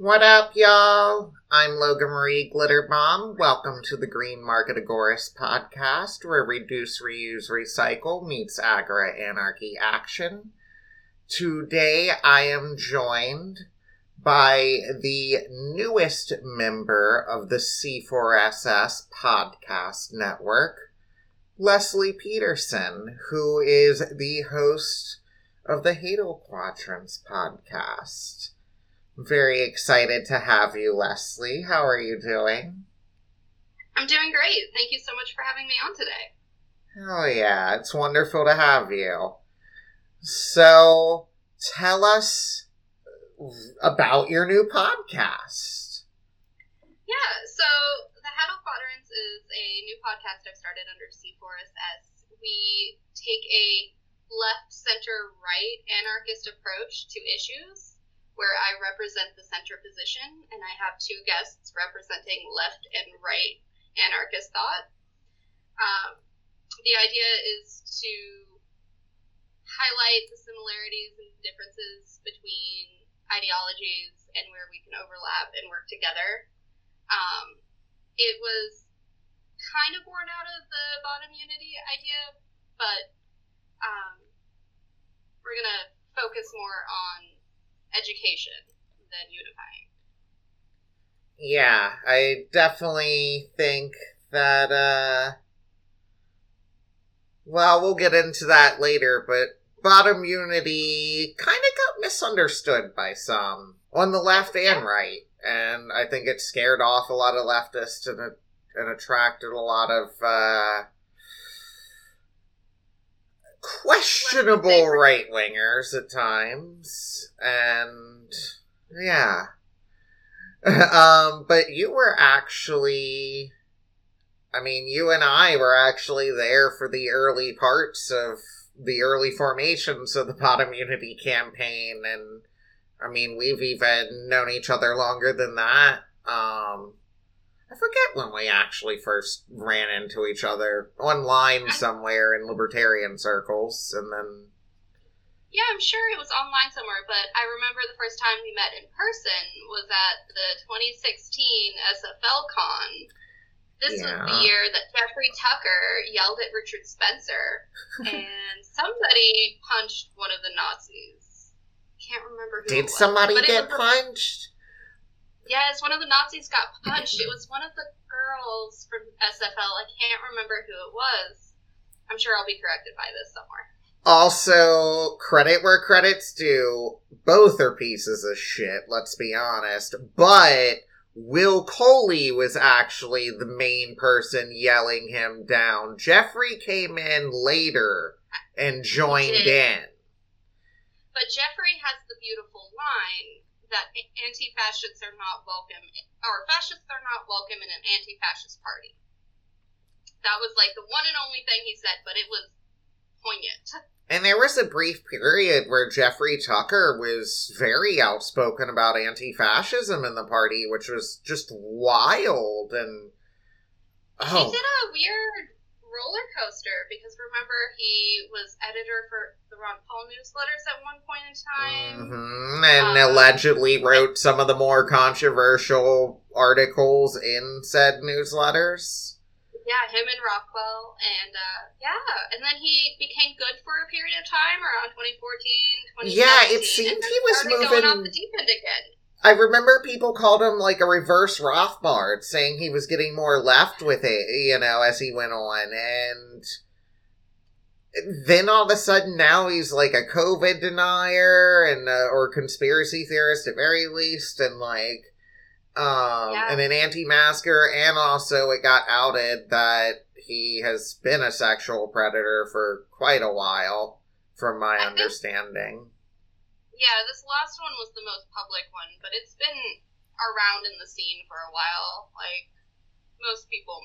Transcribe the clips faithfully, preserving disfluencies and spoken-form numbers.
What up, y'all? I'm Logan Marie Glitterbomb. Welcome to the Green Market Agorist podcast, where Reduce, Reuse, Recycle meets Agora Anarchy action. Today, I am joined by the newest member of the C four S S podcast network, Leslie Peterson, who is the host of the Hadal Quadrants podcast. Very excited to have you, Leslie. How are you doing? I'm doing great. Thank you so much for having me on today. Hell yeah, it's wonderful to have you. So, tell us about your new podcast. Yeah, so the Hadal Quadrants is a new podcast I've started under C four S S. We take a left, center, right anarchist approach to issues, where I represent the center position, and I have two guests representing left and right anarchist thought. Um, the idea is to highlight the similarities and differences between ideologies and where we can overlap and work together. Um, it was kind of born out of the bottom unity idea, but um, we're going to focus more on education than unifying. Yeah, I definitely think that, uh, well, we'll get into that later, but bottom unity kind of got misunderstood by some, on the left and right, and I think it scared off a lot of leftists and, and attracted a lot of, uh, questionable right-wingers at times, and yeah. um, but you were actually, I mean, you and I were actually there for the early parts of the early formations of the Bottom Unity campaign, and I mean, we've even known each other longer than that. Um, I forget when we actually first ran into each other, online somewhere in libertarian circles, and then... Yeah, I'm sure it was online somewhere, but I remember the first time we met in person was at the twenty sixteen S F L Con. This yeah. was the year that Jeffrey Tucker yelled at Richard Spencer, and somebody punched one of the Nazis. Can't remember who Did it was. somebody but get was punched? Yes, one of the Nazis got punched. It was one of the girls from S F L. I can't remember who it was. I'm sure I'll be corrected by this somewhere. Also, credit where credit's due. Both are pieces of shit, let's be honest. But Will Coley was actually the main person yelling him down. Jeffrey came in later and joined in. But Jeffrey has the beautiful line that anti-fascists are not welcome, or fascists are not welcome in an anti-fascist party. That was like the one and only thing he said, but it was poignant. And there was a brief period where Jeffrey Tucker was very outspoken about anti-fascism in the party, which was just wild, and... Oh. He did a weird roller coaster, because remember, he was editor for the Ron Paul newsletters at one point in time. Mm-hmm. And um, allegedly wrote some of the more controversial articles in said newsletters. Yeah, him and Rockwell, and uh, yeah, and then he became good for a period of time around twenty fourteen, twenty seventeen. Yeah, it seemed he was moving going off the deep end again. I remember people called him like a reverse Rothbard, saying he was getting more left with it, you know, as he went on. And then all of a sudden now he's like a COVID denier and uh, or conspiracy theorist at very least, and like um, yeah. and an anti-masker. And also it got outed that he has been a sexual predator for quite a while, from my I understanding. Think- Yeah, this last one was the most public one, but it's been around in the scene for a while. Like, most people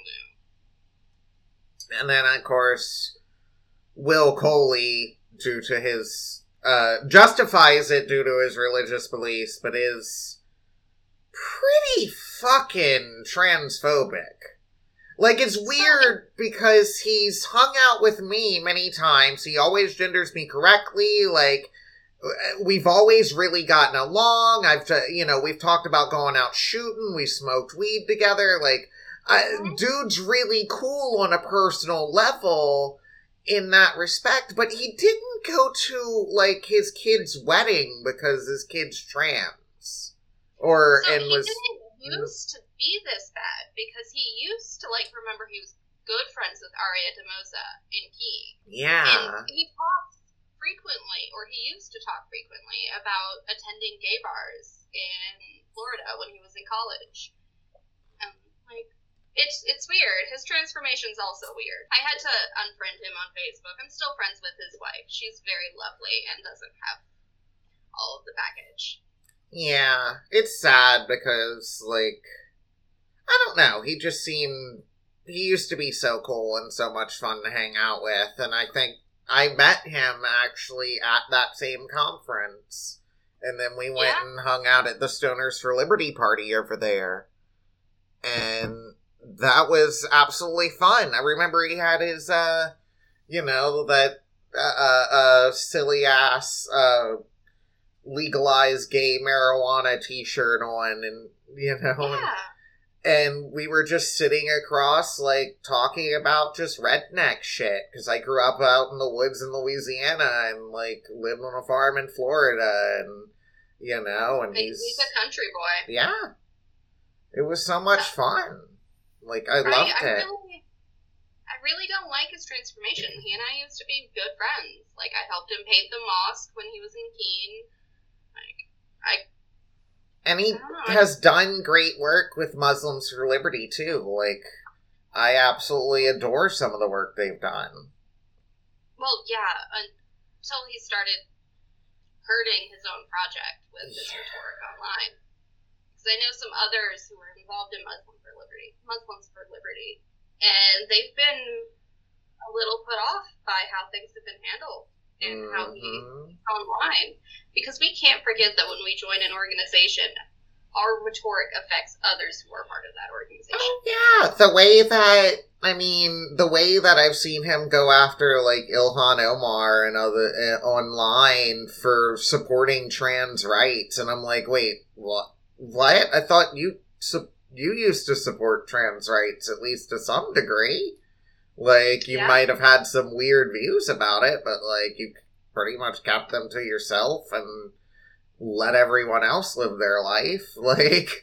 knew. And then, of course, Will Coley, due to his, uh, justifies it due to his religious beliefs, but is pretty fucking transphobic. Like, it's weird because he's hung out with me many times. He always genders me correctly, like... we've always really gotten along. I've, you know, we've talked about going out shooting. We smoked weed together. Like, I, dude's really cool on a personal level in that respect, but he didn't go to, like, his kid's wedding because his kid's trans. Or, so and he was... didn't used to be this bad, because he used to, like, remember he was good friends with Aria DeMoza in Key. Yeah. And he talks frequently, or he used to talk frequently, about attending gay bars in Florida when he was in college. And, like, it's it's weird. His transformation's also weird. I had to unfriend him on Facebook. I'm still friends with his wife. She's very lovely and doesn't have all of the baggage. Yeah, it's sad because, like, I don't know, he just seemed... He used to be so cool and so much fun to hang out with, and I think I met him actually at that same conference, and then we went yeah. and hung out at the Stoners for Liberty party over there, and that was absolutely fun. I remember he had his, uh, you know, that uh, uh, silly-ass uh, legalized gay marijuana t-shirt on, and, you know... Yeah. And, And we were just sitting across, like, talking about just redneck shit. Because I grew up out in the woods in Louisiana and, like, lived on a farm in Florida. And, you know, and he's... He's a country boy. Yeah. It was so much fun. Like, I loved I, I it. Really, I really don't like his transformation. He and I used to be good friends. Like, I helped him paint the mosque when he was in Keene. Like, I... And he has done great work with Muslims for Liberty, too. Like, I absolutely adore some of the work they've done. Well, yeah, until he started hurting his own project with his Yeah. rhetoric online. Because I know some others who were involved in Muslim for Liberty, Muslims for Liberty, and they've been a little put off by how things have been handled. And mm-hmm. how he online. Because we can't forget that when we join an organization, our rhetoric affects others who are part of that organization. Oh, yeah. The way that, I mean, the way that I've seen him go after, like, Ilhan Omar and other uh, online for supporting trans rights. And I'm like, wait, what? What? I thought you, su- you used to support trans rights, at least to some degree. Like, you yeah. might have had some weird views about it, but, like, you pretty much kept them to yourself and let everyone else live their life. Like...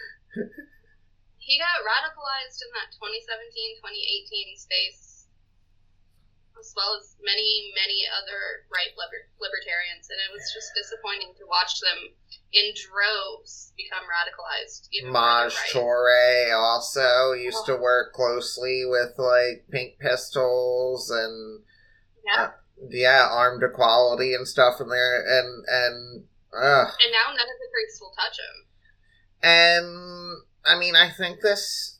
He got radicalized in that twenty seventeen twenty eighteen space, as well as many, many other right liber- libertarians, and it was just disappointing to watch them in droves become radicalized. Maj Toure also used oh. to work closely with, like, Pink Pistols and yeah, uh, yeah, Armed Equality and stuff in there, and and uh. and now none of the Greeks will touch him. And I mean, I think this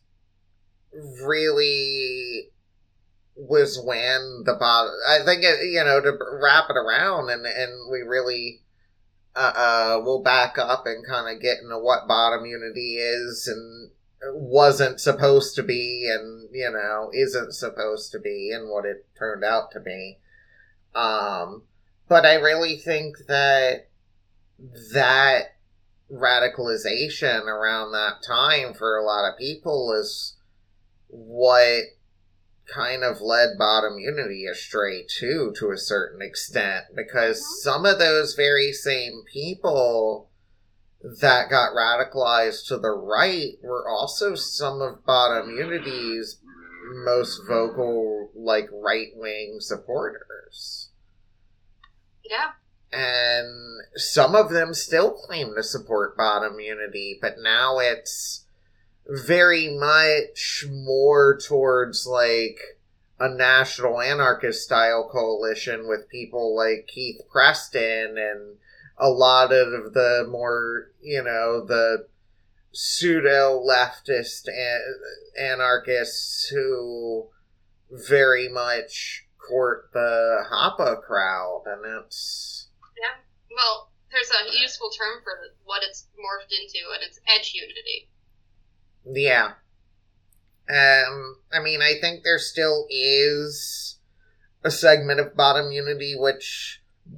really was when the bottom. I think it, you know, to wrap it around, and and we really. Uh, uh, we'll back up and kind of get into what bottom unity is and wasn't supposed to be and, you know, isn't supposed to be and what it turned out to be. Um, but I really think that that radicalization around that time for a lot of people is what kind of led bottom unity astray too, to a certain extent, because mm-hmm. some of those very same people that got radicalized to the right were also some of bottom unity's most vocal, like, right-wing supporters. Yeah. And some of them still claim to support bottom unity, but now it's very much more towards, like, a national anarchist-style coalition with people like Keith Preston and a lot of the more, you know, the pseudo-leftist an- anarchists who very much court the Hapa crowd, and it's... Yeah, well, there's a useful term for what it's morphed into, and it's edge unity. Yeah. Um, I mean, I think there still is a segment of bottom unity which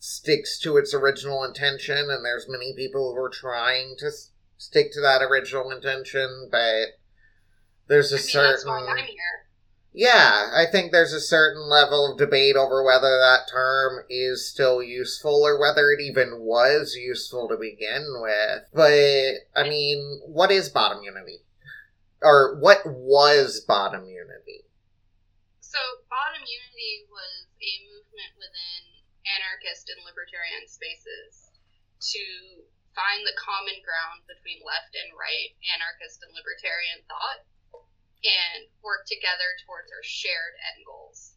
sticks to its original intention, and there's many people who are trying to s- stick to that original intention, but there's a I mean, certain... that's why I'm here. Yeah, I think there's a certain level of debate over whether that term is still useful or whether it even was useful to begin with. But, I mean, what is bottom unity? Or what was bottom unity? So, bottom unity was a movement within anarchist and libertarian spaces to find the common ground between left and right anarchist and libertarian thought and work together towards our shared end goals.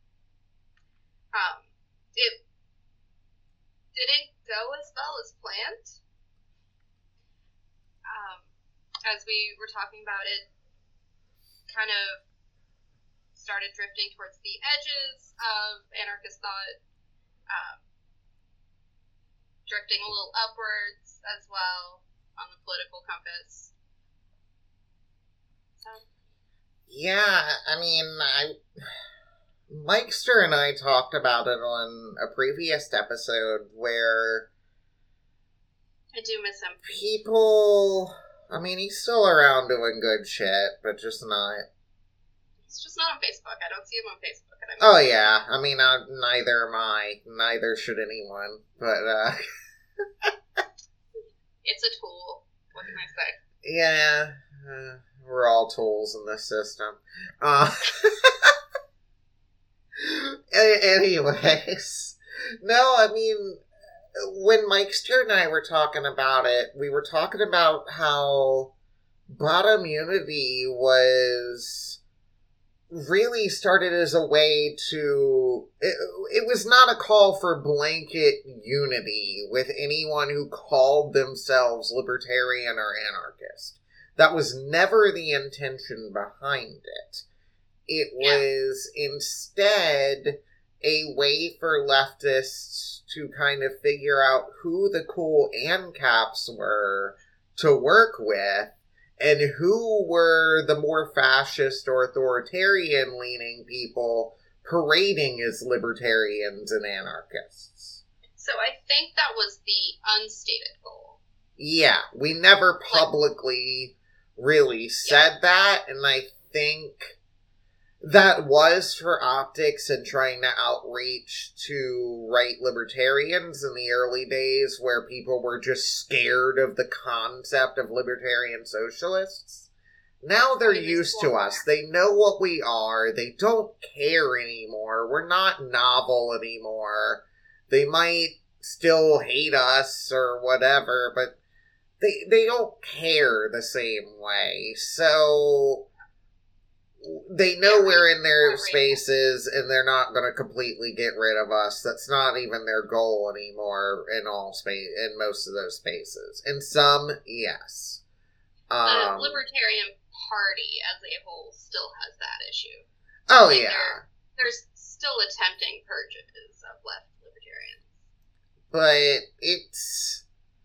Um, it didn't go as well as planned. Um, as we were talking about, it kind of started drifting towards the edges of anarchist thought, um, drifting a little upwards as well on the political compass. So. Yeah, I mean, I... Mikester and I talked about it on a previous episode where... I do miss him. People... I mean, he's still around doing good shit, but just not... He's just not on Facebook. I don't see him on Facebook. And oh, yeah. I mean, uh, neither am I. Neither should anyone. But, uh... it's a tool. What can I say? Yeah. Uh, we're all tools in this system. Uh... Anyways. No, I mean... When Mikester and I were talking about it, we were talking about how bottom unity was really started as a way to... It, it was not a call for blanket unity with anyone who called themselves libertarian or anarchist. That was never the intention behind it. It was yeah. instead a way for leftists to kind of figure out who the cool ANCAPs were to work with, and who were the more fascist or authoritarian-leaning people parading as libertarians and anarchists. So I think that was the unstated goal. Yeah, we never publicly really said yeah. that, and I think... that was for optics and trying to outreach to right libertarians in the early days where people were just scared of the concept of libertarian socialists. Now they're used to us. They know what we are. They don't care anymore. We're not novel anymore. They might still hate us or whatever, but they, they don't care the same way. So... they know yeah, we're in their spaces, and they're not going to completely get rid of us. That's not even their goal anymore in all space, in most of those spaces. In some, yes. Um, the Libertarian Party as a whole still has that issue. Oh, like yeah. They're, they're still attempting purges of left libertarians. But it's...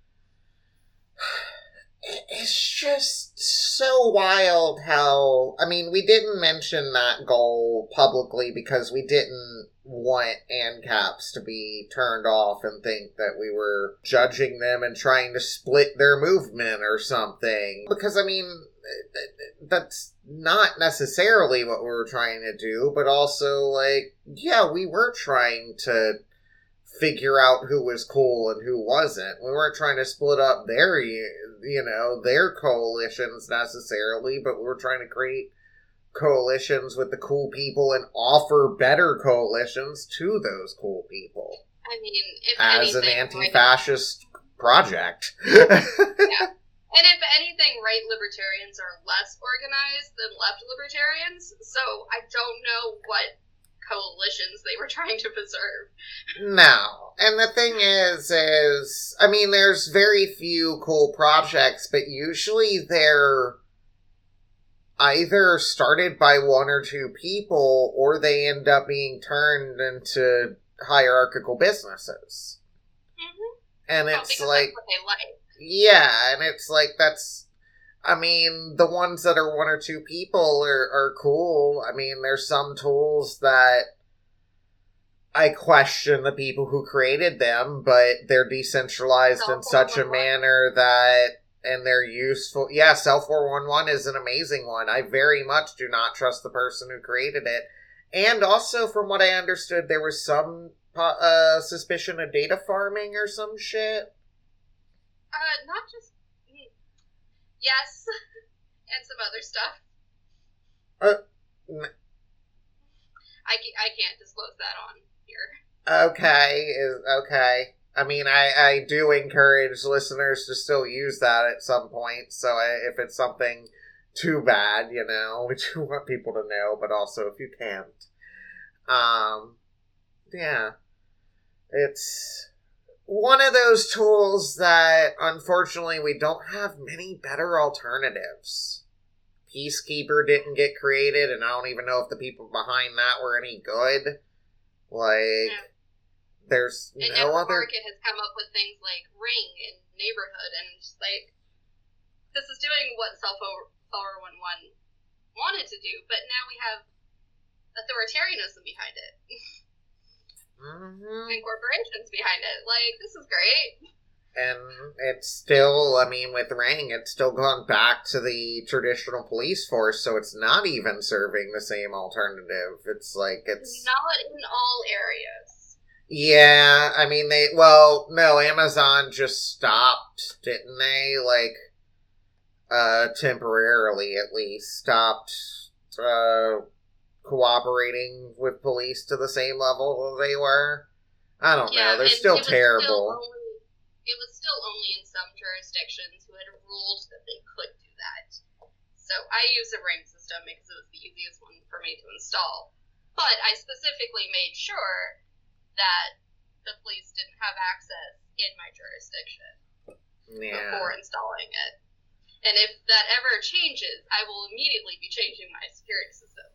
It's just so wild how... I mean, we didn't mention that goal publicly because we didn't want ANCAPs to be turned off and think that we were judging them and trying to split their movement or something. Because, I mean, that's not necessarily what we were trying to do, but also, like, yeah, we were trying to figure out who was cool and who wasn't. We weren't trying to split up their, you know, their coalitions necessarily, but we were trying to create coalitions with the cool people and offer better coalitions to those cool people. I mean, if as anything, an anti-fascist right, project. Yeah. And if anything, right libertarians are less organized than left libertarians, so I don't know what coalitions they were trying to preserve. No. And the thing is, is, I mean, there's very few cool projects, but usually they're either started by one or two people, or they end up being turned into hierarchical businesses. Mm-hmm. And well, it's because like... that's what they like. Yeah, and it's like, that's... I mean, the ones that are one or two people are, are cool. I mean, there's some tools that I question the people who created them, but they're decentralized Cell in such a four one one. manner that, and they're useful. Yeah, Cell four one one is an amazing one. I very much do not trust the person who created it. And also, from what I understood, there was some uh, suspicion of data farming or some shit. Uh, not just... Yes, and some other stuff. Uh, n- I, ca- I can't disclose that on here. okay, is okay. I mean, I, I do encourage listeners to still use that at some point, so I, if it's something too bad, you know, we do want people to know, but also if you can't. Um, yeah. It's one of those tools that, unfortunately, we don't have many better alternatives. Peacekeeper didn't get created, and I don't even know if the people behind that were any good. Like, Yeah. there's And no now the other... market has come up with things like Ring and Neighborhood, and just like, this is doing what Cell four one one wanted to do, but now we have authoritarianism behind it. Mm-hmm. And corporations behind it. Like, this is great. And it's still, I mean, with Ring, it's still gone back to the traditional police force, so it's not even serving the same alternative. It's like, it's... Not in all areas. Yeah, I mean, they, well, no, Amazon just stopped, didn't they? Like, uh, temporarily at least, stopped, uh, cooperating with police to the same level they were. I don't Yeah, know, they're and still it was terrible. Still only, it was still only in some jurisdictions who had ruled that they could do that. So I use a Ring system because it was the easiest one for me to install. But I specifically made sure that the police didn't have access in my jurisdiction Yeah. before installing it. And if that ever changes, I will immediately be changing my security system.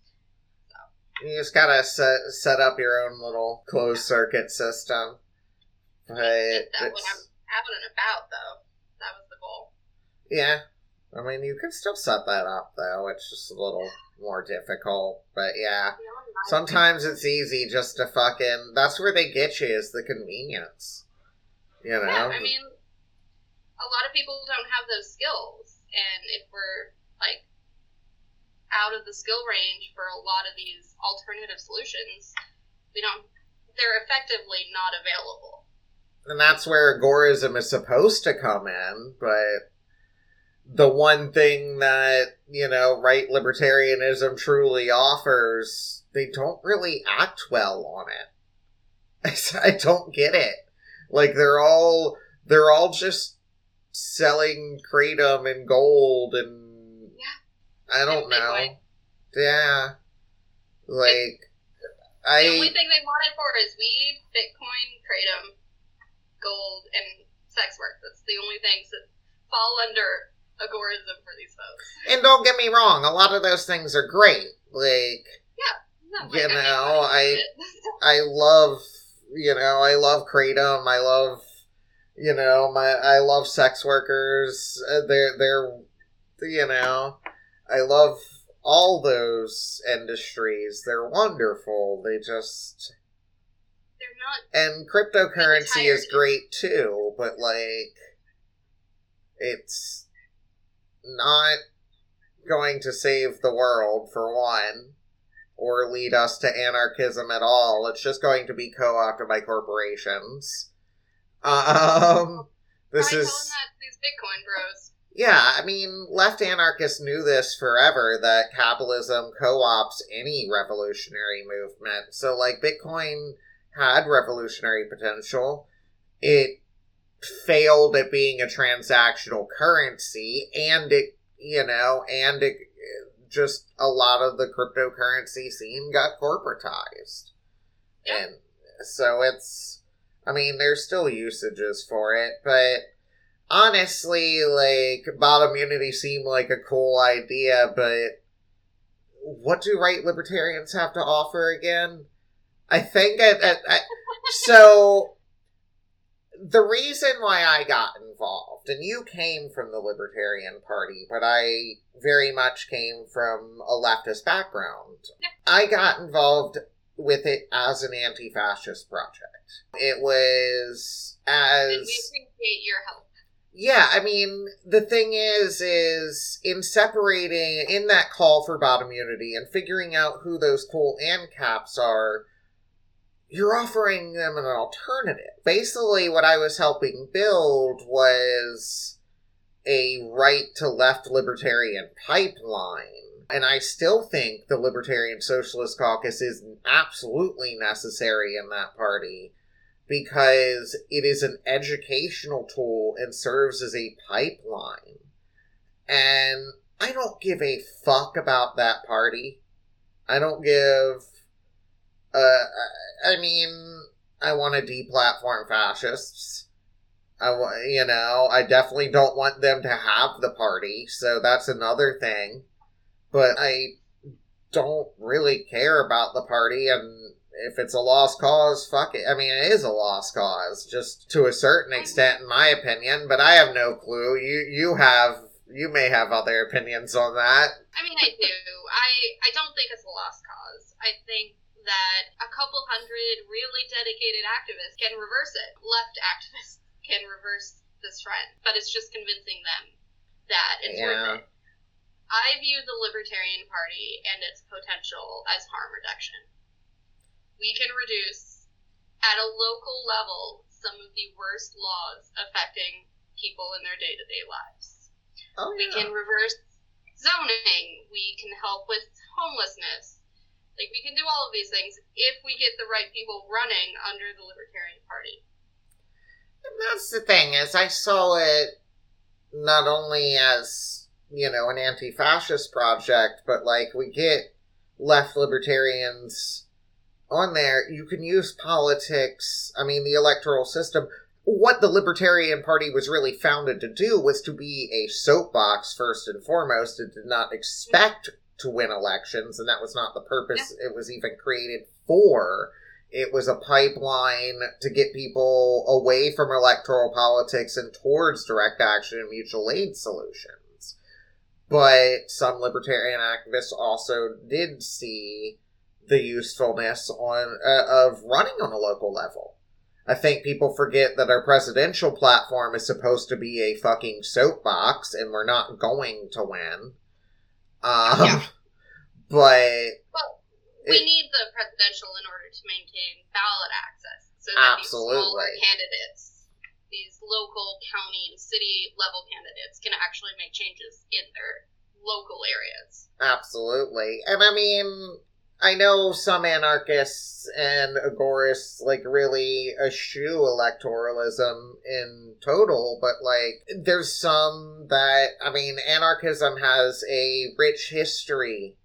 You just gotta set, set up your own little closed circuit system. But I did that when it's, I'm out and about, though. That was the goal. yeah. I mean, you can still set that up, though. It's just a little more difficult. But yeah. You know, my- Sometimes it's easy just to fucking... That's where they get you, is the convenience. You know? Yeah, I mean, a lot of people don't have those skills, and if we're, like, out of the skill range for a lot of these alternative solutions, we don't, they're effectively not available. And that's where agorism is supposed to come in, but the one thing that, you know, right libertarianism truly offers, they don't really act well on it. I don't get it. Like, they're all, they're all just selling kratom and gold and... Yeah. I don't And know. Bitcoin. Yeah. Like, I... The only thing they want it for is weed, Bitcoin, kratom, gold, and sex work. That's the only things that fall under agorism for these folks. And don't get me wrong, a lot of those things are great. Like, No, you like, I know, mean, I, shit. I love, you know, I love kratom. I love, you know, my, I love sex workers. Uh, They're, they're, you know, I love all those industries. They're wonderful. They just, They're not. and cryptocurrency is Entirety. great too, but like, it's not going to save the world, for one, or lead us to anarchism at all. It's just going to be co-opted by corporations. Um, this Try is... telling that to these Bitcoin bros. Yeah, I mean, left anarchists knew this forever, that capitalism co-ops any revolutionary movement. So, like, Bitcoin had revolutionary potential. It failed at being a transactional currency, and it, you know, and it, just a lot of the cryptocurrency scene got corporatized. Yeah. And so it's, I mean, there's still usages for it, but honestly, like, bot immunity seemed like a cool idea, but what do right libertarians have to offer again? I think at, at, at so the reason why I got involved, and you came from the Libertarian Party, but I very much came from a leftist background. Yeah. I got involved with it as an anti-fascist project. It was as... And we appreciate your help. Yeah, I mean, the thing is, is in separating, in that call for bottom unity and figuring out who those cool ANCAPs are, you're offering them an alternative. Basically, what I was helping build was a right-to-left libertarian pipeline. And I still think the Libertarian Socialist Caucus is absolutely necessary in that party, because it is an educational tool and serves as a pipeline. And I don't give a fuck about that party. I don't give... Uh, I mean, I want to deplatform fascists. I, you know, I definitely don't want them to have the party, so that's another thing. But I don't really care about the party, and if it's a lost cause, fuck it. I mean, it is a lost cause, just to a certain extent, in my opinion, but I have no clue. You you have, you may have other opinions on that. I mean, I do. I, I don't think it's a lost cause. I think that a couple hundred really dedicated activists can reverse it. Left activists can reverse this trend, but it's just convincing them that it's yeah. worth it. I view the Libertarian Party and its potential as harm reduction. We can reduce, at a local level, some of the worst laws affecting people in their day-to-day lives. Oh, yeah. We can reverse zoning. We can help with homelessness. Like, we can do all of these things if we get the right people running under the Libertarian Party. And that's the thing, is I saw it not only as, you know, an anti-fascist project, but, like, we get left libertarians on there. You can use politics, I mean, the electoral system. What the Libertarian Party was really founded to do was to be a soapbox, first and foremost. It did not expect to win elections, and that was not the purpose yeah. it was even created for. It was a pipeline to get people away from electoral politics and towards direct action and mutual aid solutions. But some libertarian activists also did see the usefulness on uh, of running on a local level. I think people forget that our presidential platform is supposed to be a fucking soapbox, and we're not going to win. Um, yeah. But... Well, we it, need the presidential in order to maintain ballot access. So that absolutely. These smaller candidates, these local, county, and city level candidates can actually make changes in their local areas. Absolutely. And I mean... I know some anarchists and agorists, like, really eschew electoralism in total, but, like, there's some that, I mean, anarchism has a rich history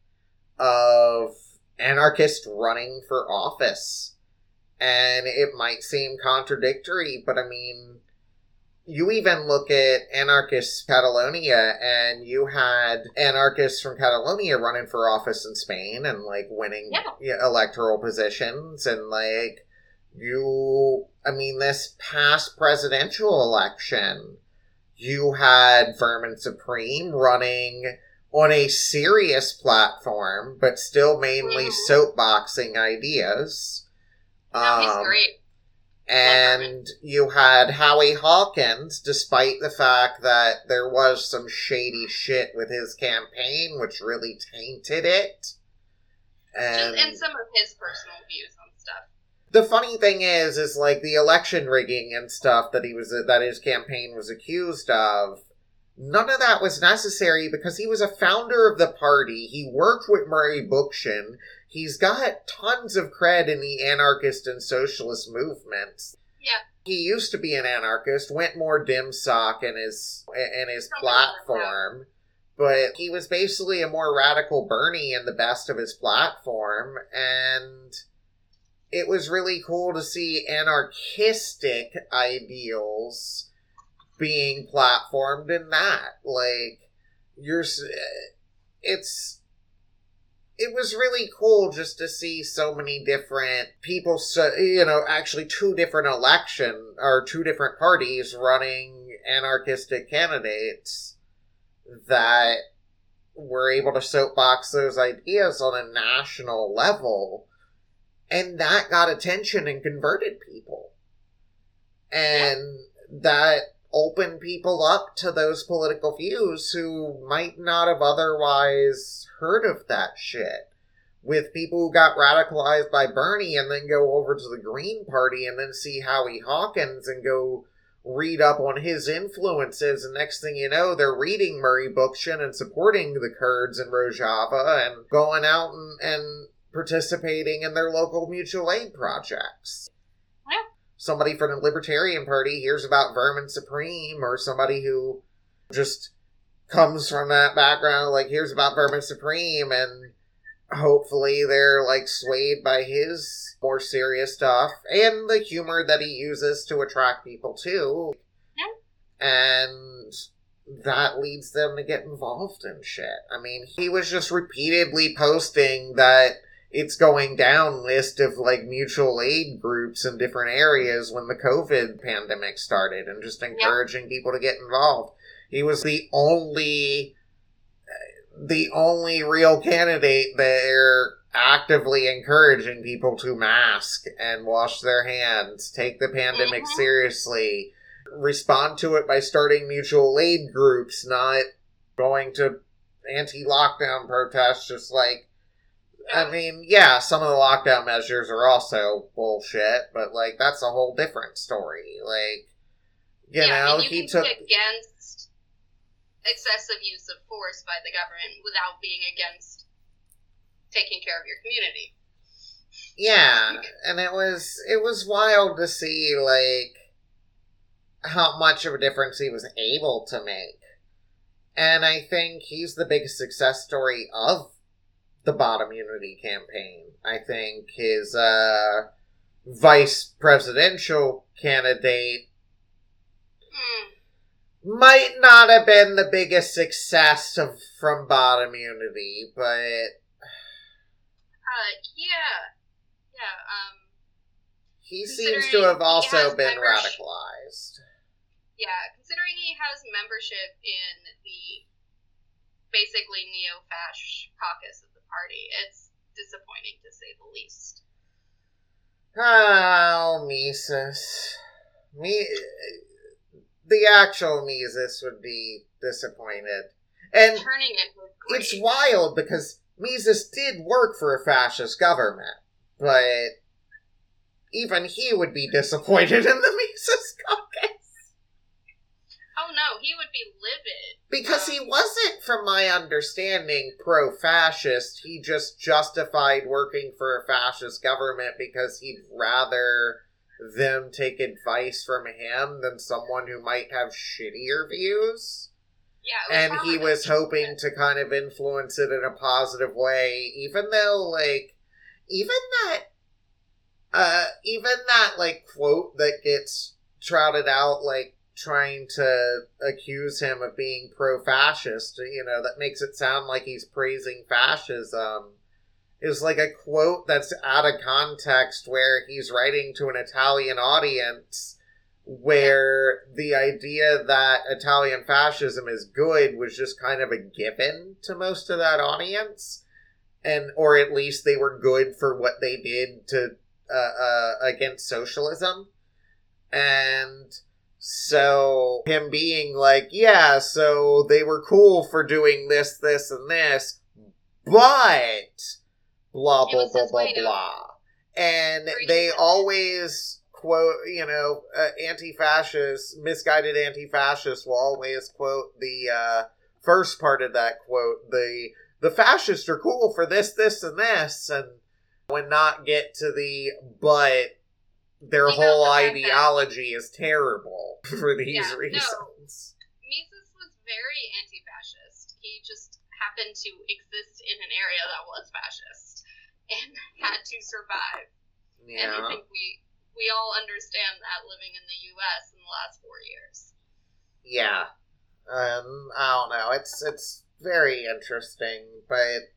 of anarchists running for office, and it might seem contradictory, but, I mean, you even look at anarchist Catalonia, and you had anarchists from Catalonia running for office in Spain and, like, winning yeah. electoral positions. And, like, you, I mean, this past presidential election, you had Vermin Supreme running on a serious platform, but still mainly mm-hmm. soapboxing ideas. No, um, he's great. And you had Howie Hawkins, despite the fact that there was some shady shit with his campaign, which really tainted it. And, and some of his personal views on stuff. The funny thing is, is like the election rigging and stuff that he was, that his campaign was accused of, none of that was necessary because he was a founder of the party. He worked with Murray Bookchin. He's got tons of cred in the anarchist and socialist movements. Yeah. He used to be an anarchist, went more dim sock in his in his platform, but he was basically a more radical Bernie in the best of his platform, and it was really cool to see anarchistic ideals being platformed in that. Like, you're, it's... It was really cool just to see so many different people, so, you know, actually two different election, or two different parties running anarchistic candidates that were able to soapbox those ideas on a national level. And that got attention and converted people. And that opened people up to those political views who might not have otherwise heard of that shit. With people who got radicalized by Bernie and then go over to the Green Party and then see Howie Hawkins and go read up on his influences, and next thing you know, they're reading Murray Bookchin and supporting the Kurds in Rojava and going out and, and participating in their local mutual aid projects. Yeah. Somebody from the Libertarian Party hears about Vermin Supreme, or somebody who just comes from that background, like, hears about Vermin Supreme, and hopefully they're, like, swayed by his more serious stuff, and the humor that he uses to attract people, too. Yeah. And that leads them to get involved in shit. I mean, he was just repeatedly posting that it's going down list of, like, mutual aid groups in different areas when the COVID pandemic started, and just encouraging yeah. people to get involved. He was the only... the only real candidate there actively encouraging people to mask and wash their hands, take the pandemic mm-hmm. seriously, respond to it by starting mutual aid groups, not going to anti-lockdown protests, just like, I mean, yeah, some of the lockdown measures are also bullshit, but, like, that's a whole different story. Like, you yeah, know, I mean, you he can took... be against excessive use of force by the government without being against taking care of your community. Yeah, and it was it was wild to see, like, how much of a difference he was able to make. And I think he's the biggest success story of the Bottom Unity campaign. I think his uh, vice presidential candidate mm. might not have been the biggest success of from Bottom Unity, but uh, yeah, yeah. Um, he seems to have also been membership. radicalized. Yeah, considering he has membership in the basically neo-fash caucus of the party, it's disappointing to say the least. Oh, Mises. Me, the actual Mises would be disappointed. And turning it was great. It's wild because Mises did work for a fascist government, but even he would be disappointed in the Mises caucus. Oh no, he would be livid. Because um, he wasn't, from my understanding, pro-fascist. He just justified working for a fascist government because he'd rather them take advice from him than someone who might have shittier views. Yeah, and he was hoping to kind of influence it in a positive way, even though, like, even that, uh, even that, like, quote that gets trotted out, like, trying to accuse him of being pro-fascist, you know, that makes it sound like he's praising fascism, is like a quote that's out of context where he's writing to an Italian audience where the idea that Italian fascism is good was just kind of a given to most of that audience, and or at least they were good for what they did to uh, uh, against socialism. And so him being like, yeah, so they were cool for doing this, this, and this, but blah, blah, blah, blah, blah. And they always quote, you know, uh, anti-fascists, misguided anti-fascists will always quote the uh, first part of that quote, the the fascists are cool for this, this, and this, and when not get to the but their you whole know, the ideology is terrible for these yeah, reasons. No. Mises was very anti-fascist. He just happened to exist in an area that was fascist and had to survive. Yeah. And I think we we all understand that living in the U S in the last four years. Yeah. Um, I don't know. It's it's very interesting, but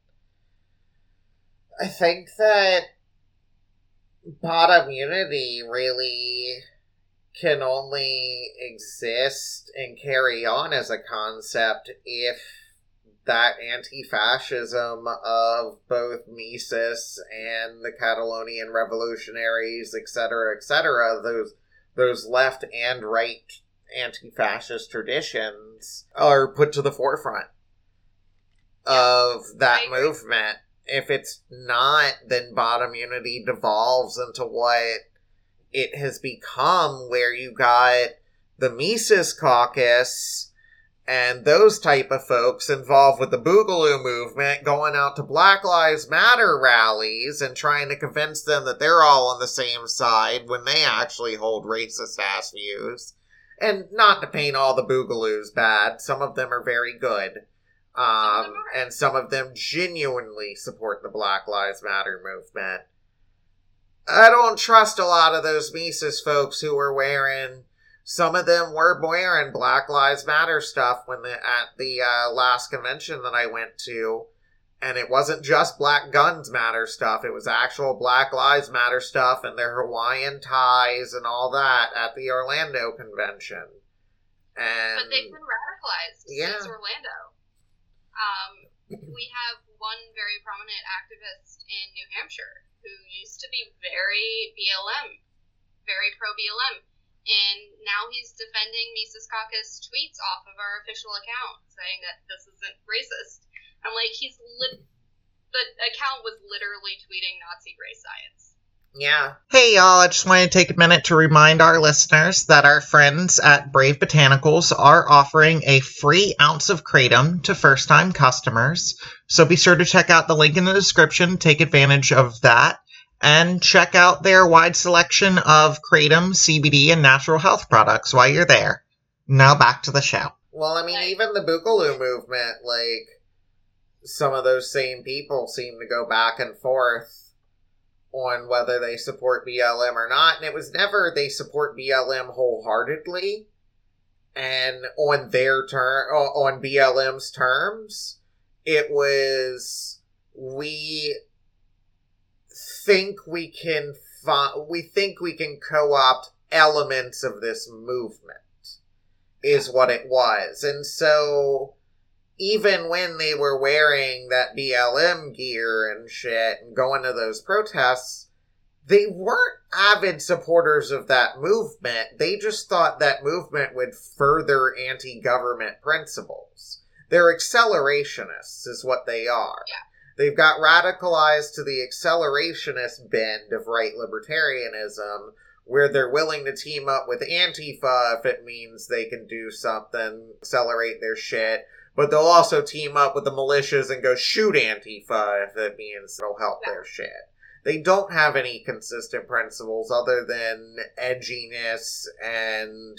I think that Bottom Unity really can only exist and carry on as a concept if that anti-fascism of both Mises and the Catalonian revolutionaries, et cetera, et cetera, those those left and right anti-fascist traditions are put to the forefront of that movement. If it's not, then bottom unity devolves into what it has become, where you got the Mises Caucus and those type of folks involved with the Boogaloo movement going out to Black Lives Matter rallies and trying to convince them that they're all on the same side when they actually hold racist-ass views. And not to paint all the Boogaloos bad, some of them are very good. Um, and some of them genuinely support the Black Lives Matter movement. I don't trust a lot of those Mises folks who were wearing... Some of them were wearing Black Lives Matter stuff when the, at the uh, last convention that I went to. And it wasn't just Black Guns Matter stuff. It was actual Black Lives Matter stuff and their Hawaiian ties and all that at the Orlando convention. And but they've been radicalized yeah. since Orlando. Um, we have one very prominent activist in New Hampshire who used to be very B L M, very pro-B L M. And now he's defending Mises Caucus tweets off of our official account, saying that this isn't racist. I'm like, he's lit. The account was literally tweeting Nazi race science. Yeah. Hey, y'all, I just wanted to take a minute to remind our listeners that our friends at Brave Botanicals are offering a free ounce of Kratom to first-time customers. So be sure to check out the link in the description, take advantage of that. And check out their wide selection of Kratom, C B D, and natural health products while you're there. Now back to the show. Well, I mean, even the Boogaloo movement, like, some of those same people seem to go back and forth on whether they support B L M or not. And it was never they support B L M wholeheartedly and on their term, on B L M's terms. It was, we... think we can fi- we think we can co-opt elements of this movement is what it was. And so even when they were wearing that B L M gear and shit and going to those protests, they weren't avid supporters of that movement. They just thought that movement would further anti-government principles. They're accelerationists is what they are. Yeah. They've got radicalized to the accelerationist bend of right libertarianism, where they're willing to team up with Antifa if it means they can do something, accelerate their shit, but they'll also team up with the militias and go shoot Antifa if it means it'll help yeah. their shit. They don't have any consistent principles other than edginess and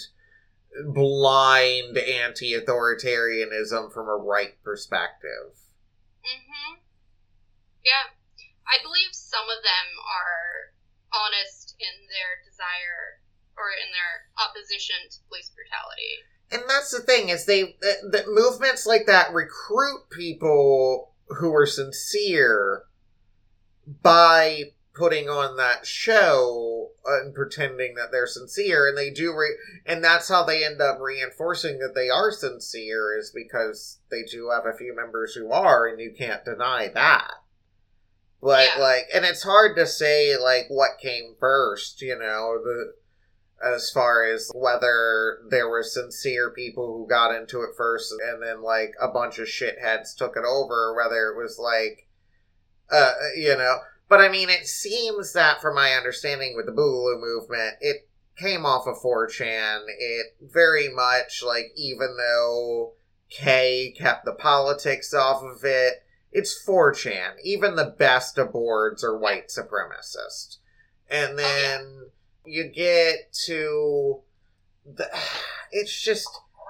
blind anti-authoritarianism from a right perspective. Mm-hmm. Yeah, I believe some of them are honest in their desire or in their opposition to police brutality. And that's the thing, is they, the, the movements like that recruit people who are sincere by putting on that show and pretending that they're sincere, and they do, re- and that's how they end up reinforcing that they are sincere, is because they do have a few members who are, and you can't deny that. But, yeah. like, and it's hard to say, like, what came first, you know, the, as far as whether there were sincere people who got into it first and then, like, a bunch of shitheads took it over, or whether it was, like, uh, you know. But, I mean, it seems that, from my understanding with the Boogaloo movement, it came off of four chan. It very much, like, even though Kay kept the politics off of it, it's four chan. Even the best of boards are white supremacist. And then oh, yeah. you get to... the, it's just...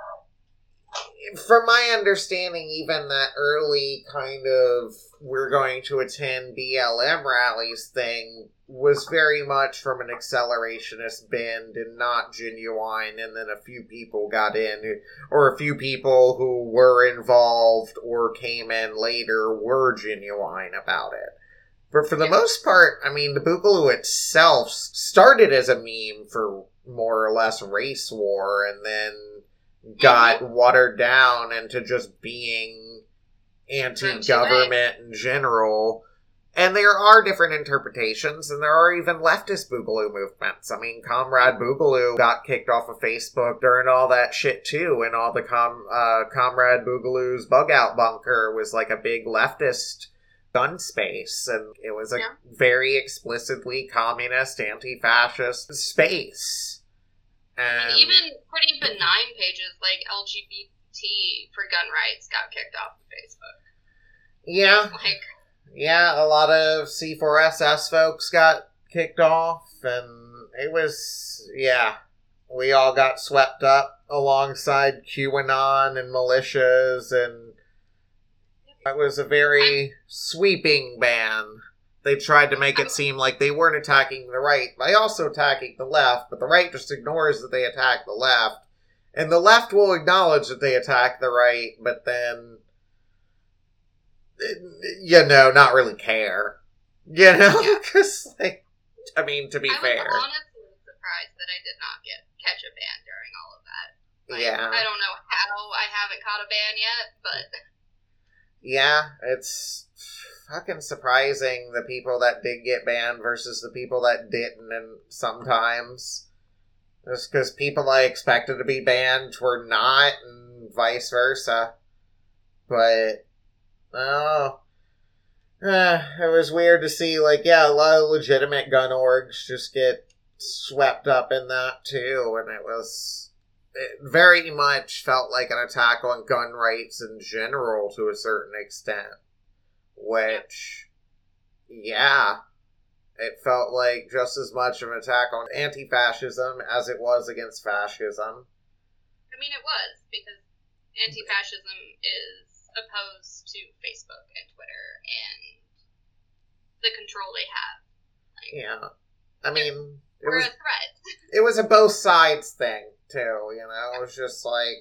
From my understanding, even that early kind of we're going to attend B L M rallies thing was very much from an accelerationist bend and not genuine, and then a few people got in, or a few people who were involved or came in later were genuine about it. But for the most part, I mean, the Boogaloo itself started as a meme for more or less race war, and then got watered down into just being anti-government in general. And there are different interpretations, and there are even leftist Boogaloo movements. I mean, Comrade Boogaloo got kicked off of Facebook during all that shit, too, and all the com- uh, Comrade Boogaloo's bug-out bunker was like a big leftist gun space, and it was a yeah. very explicitly communist, anti-fascist space. And, and even pretty benign pages like L G B T for gun rights got kicked off of Facebook. Yeah. Like... Yeah, a lot of C four S S folks got kicked off, and it was, yeah, we all got swept up alongside QAnon and militias, and it was a very sweeping ban. They tried to make it seem like they weren't attacking the right by also attacking the left, but the right just ignores that they attack the left, and the left will acknowledge that they attack the right, but then... you know, not really care. You know? Because, like, I mean, to be I fair. I was honestly surprised that I did not get catch a ban during all of that. Like, yeah. I don't know how I haven't caught a ban yet, but... Yeah, it's fucking surprising the people that did get banned versus the people that didn't, and sometimes. Just because people I expected to be banned were not, and vice versa. But... Oh, uh, it was weird to see, like, yeah, a lot of legitimate gun orgs just get swept up in that, too, and it was, it very much felt like an attack on gun rights in general to a certain extent, which, yeah, it felt like just as much of an attack on anti-fascism as it was against fascism. I mean, it was, because anti-fascism is opposed to Facebook and Twitter and the control they have. Like, yeah. I mean, it we're was, a threat. It was a both sides thing, too, you know? It was just like,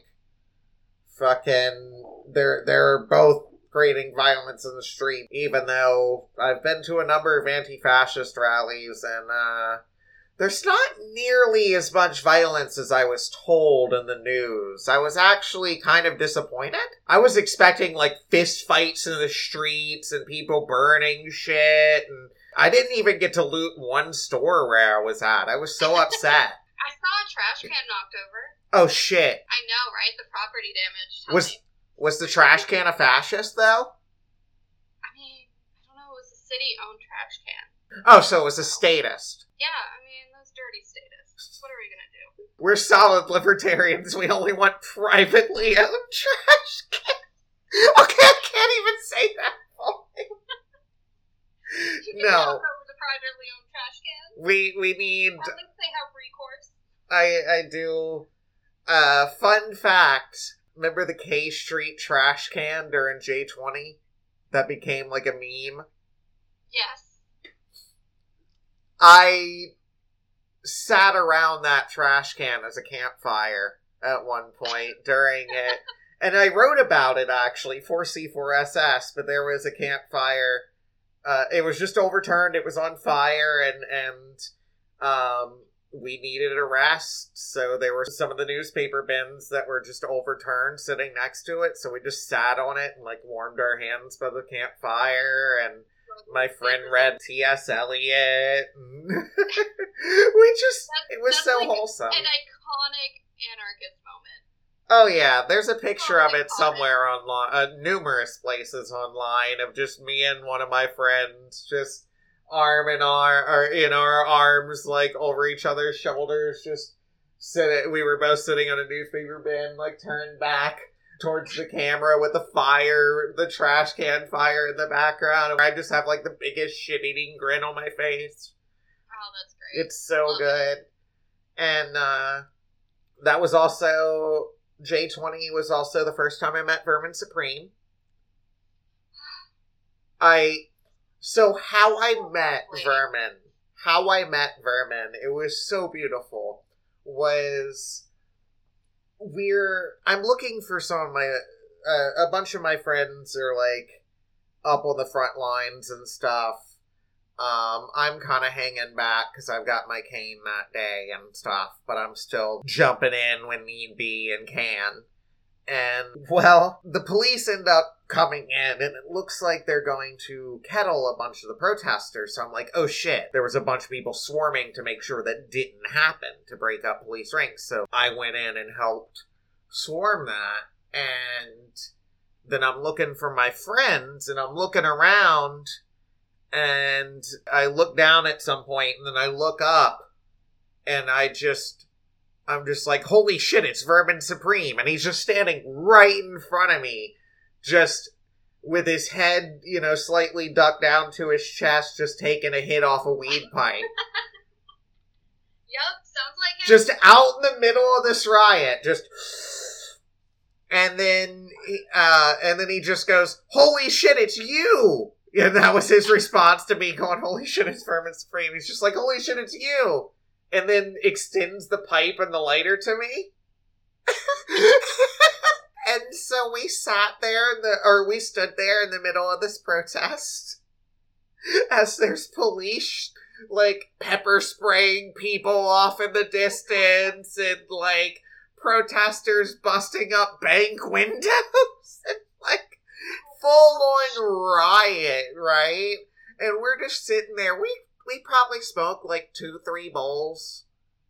fucking, they're, they're both creating violence in the street, even though I've been to a number of anti-fascist rallies, and, uh, there's not nearly as much violence as I was told in the news. I was actually kind of disappointed. I was expecting, like, fist fights in the streets and people burning shit, and I didn't even get to loot one store where I was at. I was so upset. I saw a trash can knocked over. Oh, shit. I know, right? The property damage. Was me. Was the trash can a fascist, though? I mean, I don't know. It was a city-owned trash can. Oh, so it was a statist. Yeah, I mean, those dirty statists. What are we gonna do? We're solid libertarians. We only want privately owned trash cans. Okay, I can't even say that. You can no. over the privately owned trash cans. We we need. At least they have recourse. I I do. Uh, fun fact. Remember the K Street trash can during J twenty? That became like a meme? Yes. I sat around that trash can as a campfire at one point during it. And I wrote about it, actually, for C four S S, but there was a campfire. Uh, it was just overturned. It was on fire, and, and um, we needed a rest. So there were some of the newspaper bins that were just overturned sitting next to it. So we just sat on it and, like, warmed our hands by the campfire, and my friend read T S Eliot. We just, that's, it was that's so like wholesome. An iconic anarchist moment. Oh yeah, there's a picture oh, of it somewhere online, uh, numerous places online, of just me and one of my friends just arm in arm, or in our arms, like over each other's shoulders, just sitting. We were both sitting on a newspaper bin, like turned back towards the camera with the fire, the trash can fire in the background. I just have like the biggest shit-eating grin on my face. Oh, that's great. It's so Love good. It. And uh, that was also, J twenty was also the first time I met Vermin Supreme. I, so how I met Wait. Vermin, how I met Vermin, it was so beautiful, was... We're, I'm looking for some of my, uh, a bunch of my friends are, like, up on the front lines and stuff. Um, I'm kind of hanging back because I've got my cane that day and stuff, but I'm still jumping in when need be and can. And, well, the police end up coming in, and it looks like they're going to kettle a bunch of the protesters. So I'm like, oh shit, there was a bunch of people swarming to make sure that didn't happen, to break up police ranks. So I went in and helped swarm that, and then I'm looking for my friends, and I'm looking around, and I look down at some point, and then I look up, and I just, I'm just like, holy shit, it's Vermin Supreme, and he's just standing right in front of me, just with his head, you know, slightly ducked down to his chest, just taking a hit off a weed pipe. Yep, sounds like him. Just out in the middle of this riot, just... And then, uh, and then he just goes, holy shit, it's you! And that was his response to me going, holy shit, it's Vermin Supreme. He's just like, holy shit, it's you! And then extends the pipe and the lighter to me. And so we sat there, in the, or we stood there in the middle of this protest. As there's police, like, pepper spraying people off in the distance, and, like, protesters busting up bank windows, and, like, full-on riot, right? And we're just sitting there. We we probably smoked, like, two, three bowls.